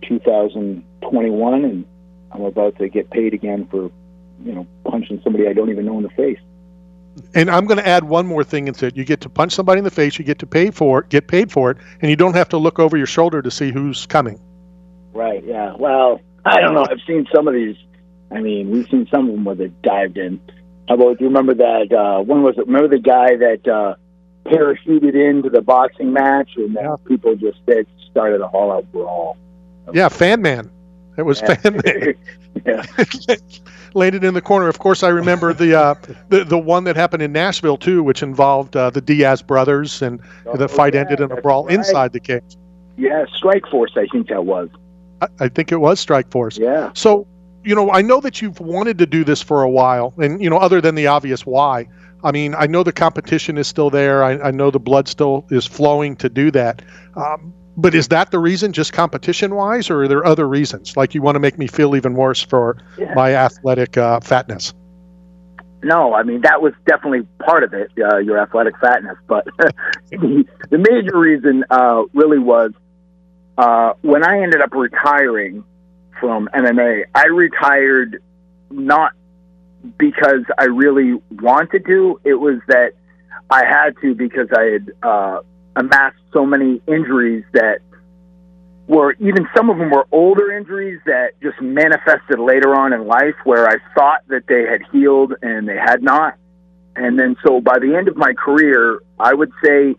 2021, and I'm about to get paid again for, punching somebody I don't even know in the face.
And I'm going to add one more thing into it. You get to punch somebody in the face, you get paid for it, and you don't have to look over your shoulder to see who's coming.
Right, yeah. Well, I don't know. I've seen some of these. I mean, we've seen some of them where they dived in. How about, do you remember that, when was it? Remember the guy that parachuted into the boxing match, and people just started a all-out brawl?
Yeah, Fan Man. It was Fan Man.
Yeah.
Landed in the corner. Of course, I remember the one that happened in Nashville, too, which involved the Diaz brothers, and the fight ended in a brawl inside the cage.
Yeah, Strike Force, I think that was.
I think it was Strike Force.
Yeah.
So, I know that you've wanted to do this for a while, and, other than the obvious why, I mean, I know the competition is still there. I know the blood still is flowing to do that. But is that the reason, just competition-wise, or are there other reasons? Like, you want to make me feel even worse for my athletic fatness?
No, I mean, that was definitely part of it, your athletic fatness. But the major reason really was when I ended up retiring from MMA, I retired not because I really wanted to. It was that I had to, because I had amassed so many injuries that were, even some of them were older injuries that just manifested later on in life, where I thought that they had healed and they had not. And then, so by the end of my career, I would say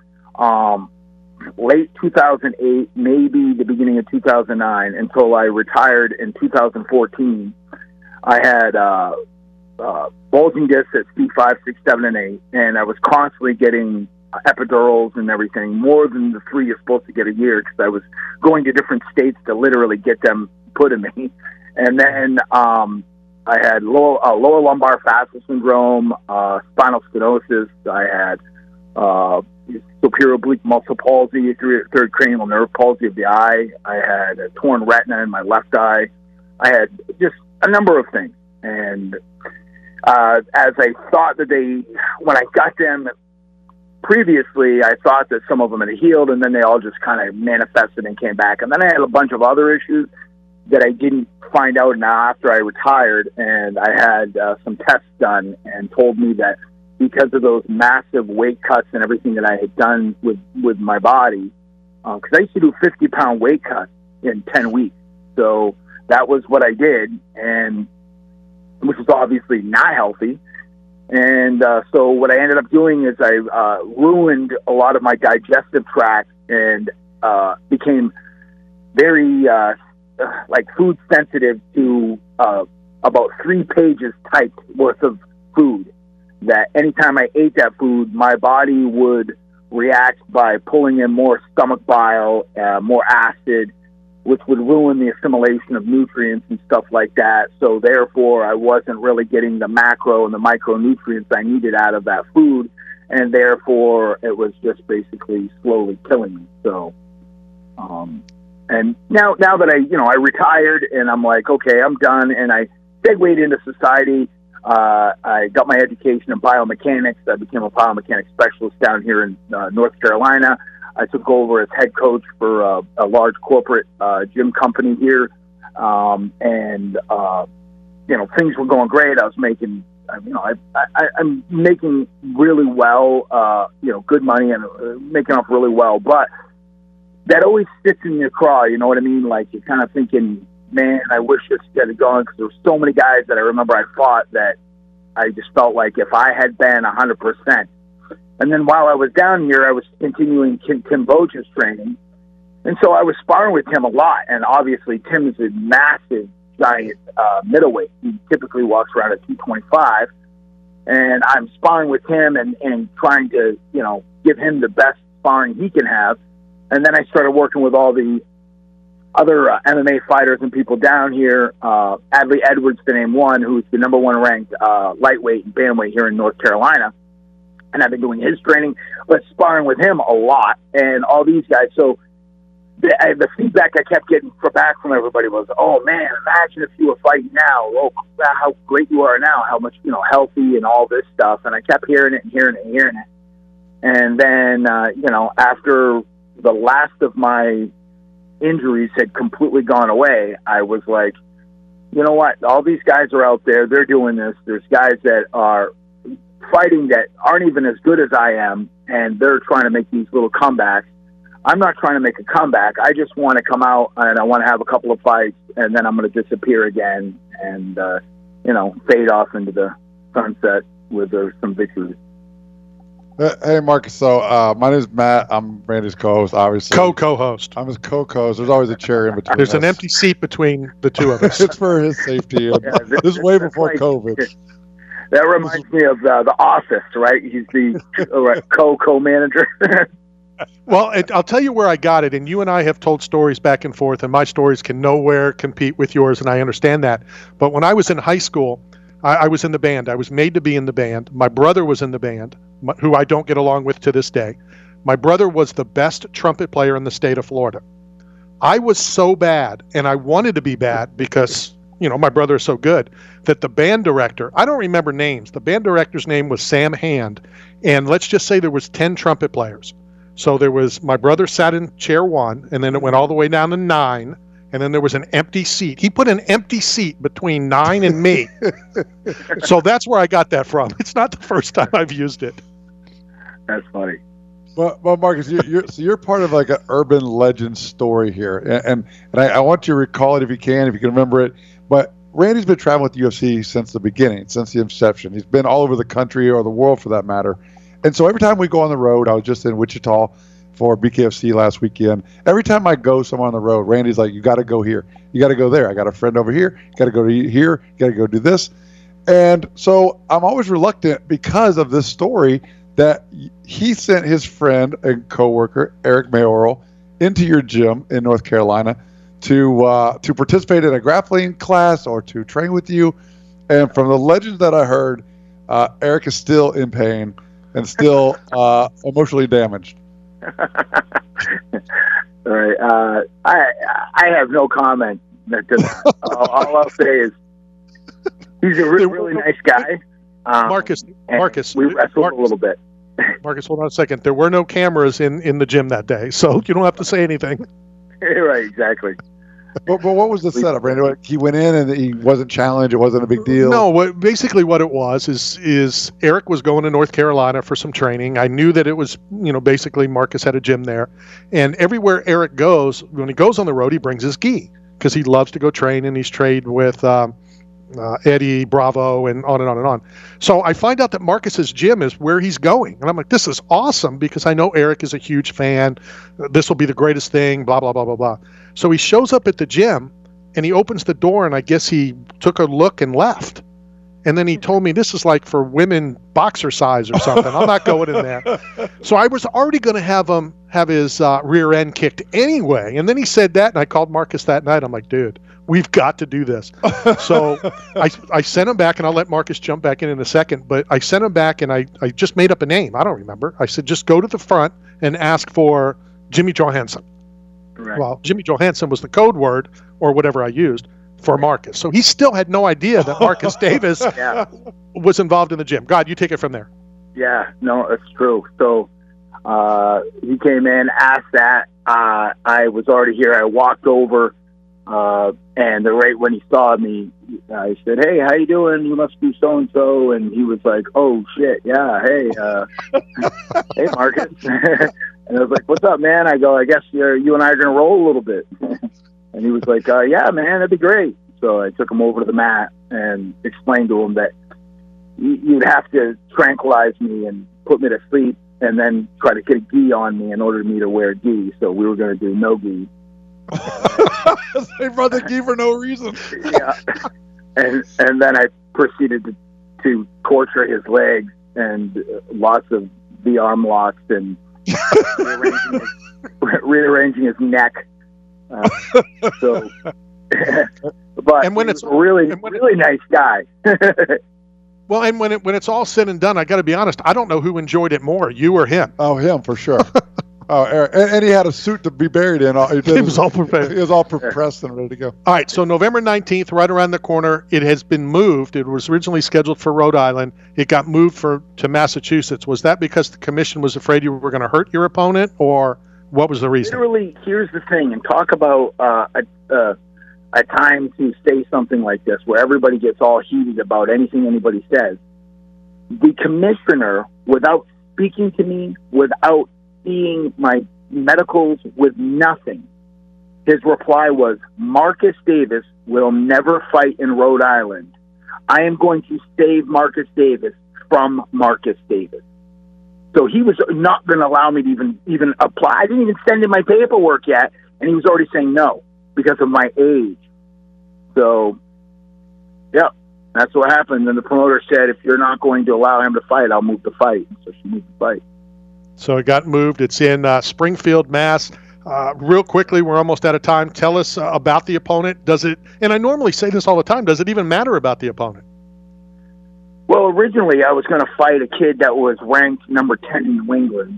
late 2008, maybe the beginning of 2009, until I retired in 2014, I had bulging discs at C5, 6, 7, and 8, and I was constantly getting epidurals and everything, more than the 3 you're supposed to get a year, because I was going to different states to literally get them put in me. And then I had lower lumbar fascial syndrome, spinal stenosis. I had superior oblique muscle palsy, third cranial nerve palsy of the eye. I had a torn retina in my left eye. I had just a number of things. And as I thought that when I got them previously, I thought that some of them had healed, and then they all just kind of manifested and came back. And then I had a bunch of other issues that I didn't find out now after I retired, and I had some tests done and told me that because of those massive weight cuts and everything that I had done with my body, because I used to do 50-pound weight cuts in 10 weeks. So that was what I did, and which was obviously not healthy. And so what I ended up doing is I ruined a lot of my digestive tract and became very food sensitive to about 3 pages typed worth of food. That anytime I ate that food, my body would react by pulling in more stomach bile, more acid, which would ruin the assimilation of nutrients and stuff like that. So therefore, I wasn't really getting the macro and the micronutrients I needed out of that food, and therefore it was just basically slowly killing me. So, and now that I retired, and I'm like, okay, I'm done, and I segued into society. I got my education in biomechanics. I became a biomechanics specialist down here in North Carolina. I took over as head coach for a large corporate gym company here, and things were going great. I was making, I'm making really well, good money and making off really well. But that always sits in your craw. You know what I mean? Like you're kind of thinking, man, I wish this had gone, because there were so many guys that I remember I fought that I just felt like if I had been 100%. And then while I was down here, I was continuing Tim Boja's training. And so I was sparring with Tim a lot. And obviously Tim is a massive, giant middleweight. He typically walks around at 225. And I'm sparring with him and trying to, give him the best sparring he can have. And then I started working with all the other MMA fighters and people down here. Adley Edwards, to name one, who's the number 1 ranked lightweight and bantamweight here in North Carolina. And I've been doing his training, but sparring with him a lot, and all these guys. So the feedback I kept getting back from everybody was, "Oh man, imagine if you were fighting now. Oh, how great you are now. How much healthy and all this stuff." And I kept hearing it and hearing it and hearing it. And then after the last of my injuries had completely gone away, I was like, you know what? All these guys are out there. They're doing this. There's guys that are fighting that aren't even as good as I am, and they're trying to make these little comebacks. I'm not trying to make a comeback. I just want to come out and I want to have a couple of fights, and then I'm going to disappear again and, fade off into the sunset with some victories.
Hey, Marcus. So my name is Matt. I'm Randy's co-host, obviously.
Co-host.
I'm his co-host. There's always a chair in between
There's
us.
an empty seat between the two of us.
It's for his safety. This is way before COVID.
That reminds me of The Office, right? He's the co-manager.
Well, I'll tell you where I got it, and you and I have told stories back and forth, and my stories can nowhere compete with yours, and I understand that. But when I was in high school, I was in the band. I was made to be in the band. My brother was in the band, who I don't get along with to this day. My brother was the best trumpet player in the state of Florida. I was so bad, and I wanted to be bad because, my brother is so good, that the band director, I don't remember names, the band director's name was Sam Hand, and let's just say there was 10 trumpet players. So there was, my brother sat in chair 1, and then it went all the way down to 9, and then there was an empty seat. He put an empty seat between 9 and me. So that's where I got that from. It's not the first time I've used it.
That's funny.
But Marcus, you're part of like an urban legend story here, and I want you to recall it if you can remember it. But Randy's been traveling with the UFC since the beginning, since the inception. He's been all over the country or the world for that matter. And so every time we go on the road, I was just in Wichita for BKFC last weekend. Every time I go somewhere on the road, Randy's like, you got to go here. You got to go there. I got a friend over here. You got to go to here. You got to go do this. And so I'm always reluctant because of this story that he sent his friend and coworker, Eric Mayoral, into your gym in North Carolina to participate in a grappling class or to train with you. And from the legends that I heard, Eric is still in pain and still emotionally damaged.
All right. I have no comment to that. All I'll say is he's a really nice guy.
Marcus,
we wrestled a little bit.
Marcus, hold on a second. There were no cameras in the gym that day, so you don't have to say anything.
Right, exactly.
But what was the setup, Randy? He went in and he wasn't challenged. It wasn't a big deal.
No, basically what it was is Eric was going to North Carolina for some training. I knew that it was, basically Marcus had a gym there. And everywhere Eric goes, when he goes on the road, he brings his gi because he loves to go train, and he's trained with Eddie Bravo and on and on and on. So I find out that Marcus's gym is where he's going. And I'm like, this is awesome because I know Eric is a huge fan. This will be the greatest thing, blah, blah, blah, blah, blah. So he shows up at the gym and he opens the door, and I guess he took a look and left. And then he told me this is like for women boxer size or something. I'm not going in there. So I was already going to have him have his rear end kicked anyway. And then he said that, and I called Marcus that night. I'm like, dude, we've got to do this. So I sent him back, and I'll let Marcus jump back in a second. But I sent him back, and I just made up a name. I don't remember. I said, just go to the front and ask for Jimmy Johansson. Correct. Well, Jimmy Johansson was the code word or whatever I used for Marcus. So he still had no idea that Marcus Davis was involved in the gym. God, you take it from there.
Yeah, no, it's true. So he came in, asked that. I was already here. I walked over, and right when he saw me, I said, "Hey, how you doing? You must be so-and-so." And he was like, "Oh, shit, yeah, hey, hey, Marcus." And I was like, "What's up, man?" I go, "I guess you and I are going to roll a little bit." And he was like, "Yeah, man, that'd be great." So I took him over to the mat and explained to him that you'd have to tranquilize me and put me to sleep and then try to get a gi on me in order for me to wear a gi. So we were going to do no gi.
They brought the gi for no reason.
Yeah. And then I proceeded to torture his legs and lots of the arm locks and rearranging his neck. But
and when it's
a really nice guy.
Well, and when it's all said and done, I got to be honest, I don't know who enjoyed it more, you or him.
Oh, him for sure. And he had a suit to be buried in.
He was all prepared.
He was all pressed and ready to go.
All right, so November 19th, right around the corner, it has been moved. It was originally scheduled for Rhode Island. It got moved to Massachusetts. Was that because the commission was afraid you were going to hurt your opponent, or what was the reason?
Literally, here's the thing, and talk about a time to say something like this where everybody gets all heated about anything anybody says. The commissioner, without speaking to me, without seeing my medicals, with nothing, his reply was, "Marcus Davis will never fight in Rhode Island. I am going to save Marcus Davis from Marcus Davis." So he was not going to allow me to even apply. I didn't even send in my paperwork yet, and he was already saying no because of my age. So, yeah, that's what happened. And the promoter said, "If you're not going to allow him to fight, I'll move the fight." So she moved the fight.
So it got moved. It's in Springfield, Mass. Real quickly, we're almost out of time. Tell us about the opponent. Does it, and I normally say this all the time, does it even matter about the opponent?
Well, originally I was going to fight a kid that was ranked number 10 in New England,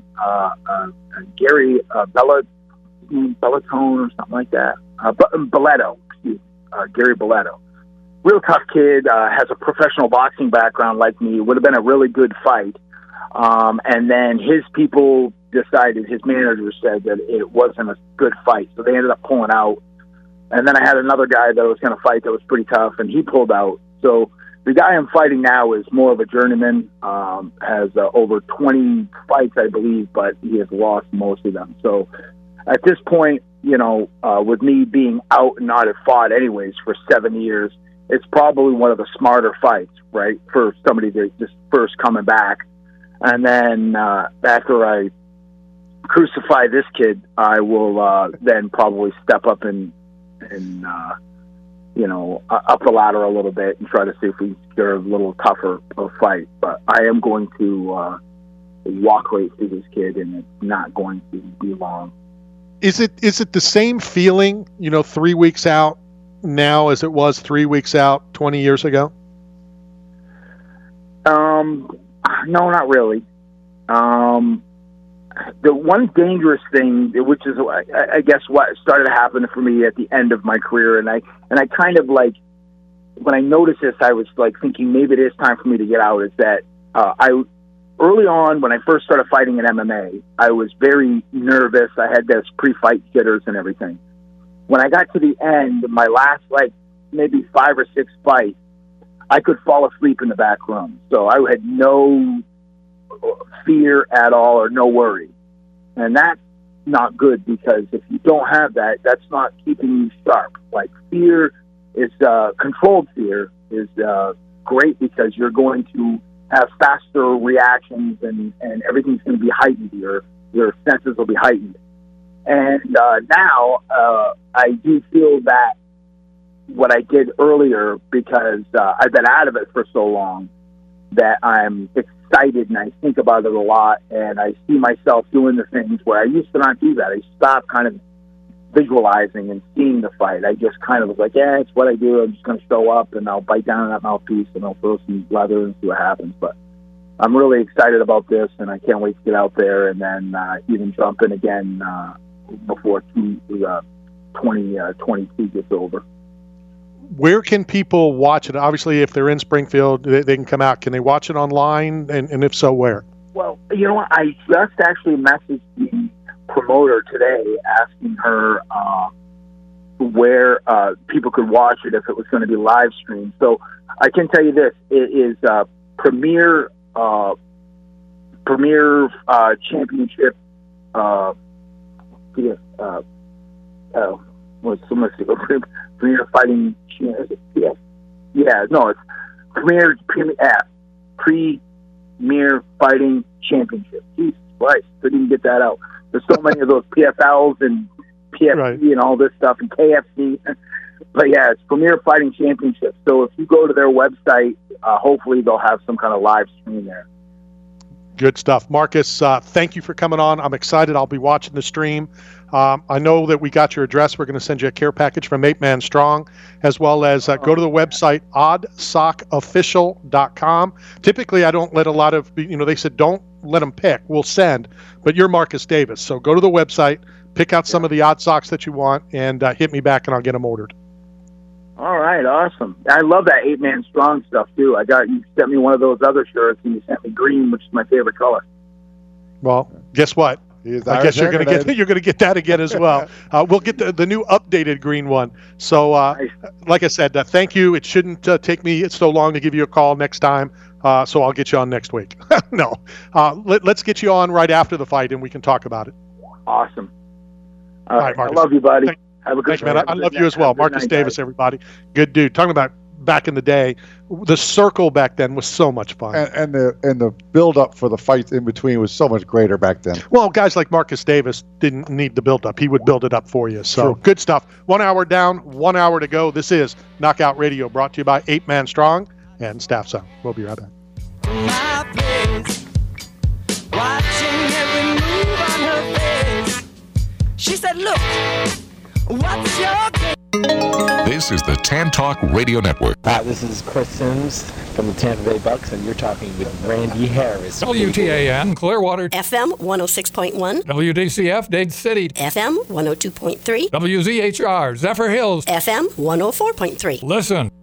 Gary Bellatone or something like that. Belletto, excuse me, Gary Belletto. Real tough kid, has a professional boxing background like me. Would have been a really good fight. And then his people decided, his manager said that it wasn't a good fight, so they ended up pulling out. And then I had another guy that was going to fight that was pretty tough, and he pulled out. So the guy I'm fighting now is more of a journeyman, has over 20 fights, I believe, but he has lost most of them. So at this point, with me being out and not have fought anyways for 7 years, it's probably one of the smarter fights, right, for somebody that's just first coming back. And then after I crucify this kid, I will then probably step up and up the ladder a little bit and try to see if we get a little tougher of a fight. But I am going to walk right through this kid, and it's not going to be long.
Is it the same feeling, 3 weeks out now as it was 3 weeks out 20 years ago?
No, not really. The one dangerous thing, which is, I guess, what started to happen for me at the end of my career, and I kind of like, when I noticed this, I was like thinking maybe it is time for me to get out, is that early on, when I first started fighting in MMA, I was very nervous. I had this pre-fight jitters and everything. When I got to the end, my last, maybe 5 or 6 fights, I could fall asleep in the back room. So I had no fear at all or no worry. And that's not good, because if you don't have that, that's not keeping you sharp. Like, fear is, controlled fear is great, because you're going to have faster reactions and everything's going to be heightened. Your senses will be heightened. And now I do feel that what I did earlier, because I've been out of it for so long, that I'm excited and I think about it a lot, and I see myself doing the things where I used to not do that. I stopped kind of visualizing and seeing the fight. I just kind of was like, yeah, it's what I do. I'm just going to show up and I'll bite down on that mouthpiece and I'll throw some leather and see what happens. But I'm really excited about this, and I can't wait to get out there and then even jump in again before 2022 gets over.
Where can people watch it? Obviously, if they're in Springfield, they can come out. Can they watch it online? And if so, where?
Well, you know what? I just actually messaged the promoter today asking her where people could watch it if it was going to be live streamed. So I can tell you this. It is Premier Championship Premier Fighting. Yeah, no, it's Premier Fighting Championship. Jesus Christ, couldn't even get that out. There's so many of those PFLs and PFC and all this stuff and KFC. But yeah, it's Premier Fighting Championship. So if you go to their website, hopefully they'll have some kind of live stream there.
Good stuff. Marcus, thank you for coming on. I'm excited. I'll be watching the stream. I know that we got your address. We're going to send you a care package from 8 Man Strong, as well as go to the website, oddsockofficial.com. Typically, I don't let a lot of, they said don't let them pick. We'll send. But you're Marcus Davis. So go to the website, pick out some of the odd socks that you want, and hit me back, and I'll get them ordered.
All right, awesome. I love that 8 Man Strong stuff, too. You sent me one of those other shirts, and you sent me green, which is my favorite color.
Well, guess what? I guess you're going to get that again as well. We'll get the new updated green one. So, like I said, thank you. It shouldn't take me so long to give you a call next time. So I'll get you on next week. No, let's get you on right after the fight, and we can talk about it.
Awesome. All right, Marcus. I love you, buddy. Have a good
night. Man. I love you as well. Marcus Davis, everybody. Good dude. Talking about back in the day, the circle back then was so much fun.
And the build up for the fights in between was so much greater back then.
Well, guys like Marcus Davis didn't need the build up. He would build it up for you. So Good stuff. 1 hour down, 1 hour to go. This is Knockout Radio, brought to you by 8 Man Strong and Staff Zone. We'll be right back.
My place, watching every move on her face. She said, look, what's your game?
This is the Tan Talk Radio Network.
This is Chris Sims from the Tampa Bay Bucks, and you're talking with Randy Harris.
WTAN, Clearwater.
FM 106.1.
WDCF, Dade City.
FM 102.3.
WZHR, Zephyr Hills.
FM 104.3.
Listen.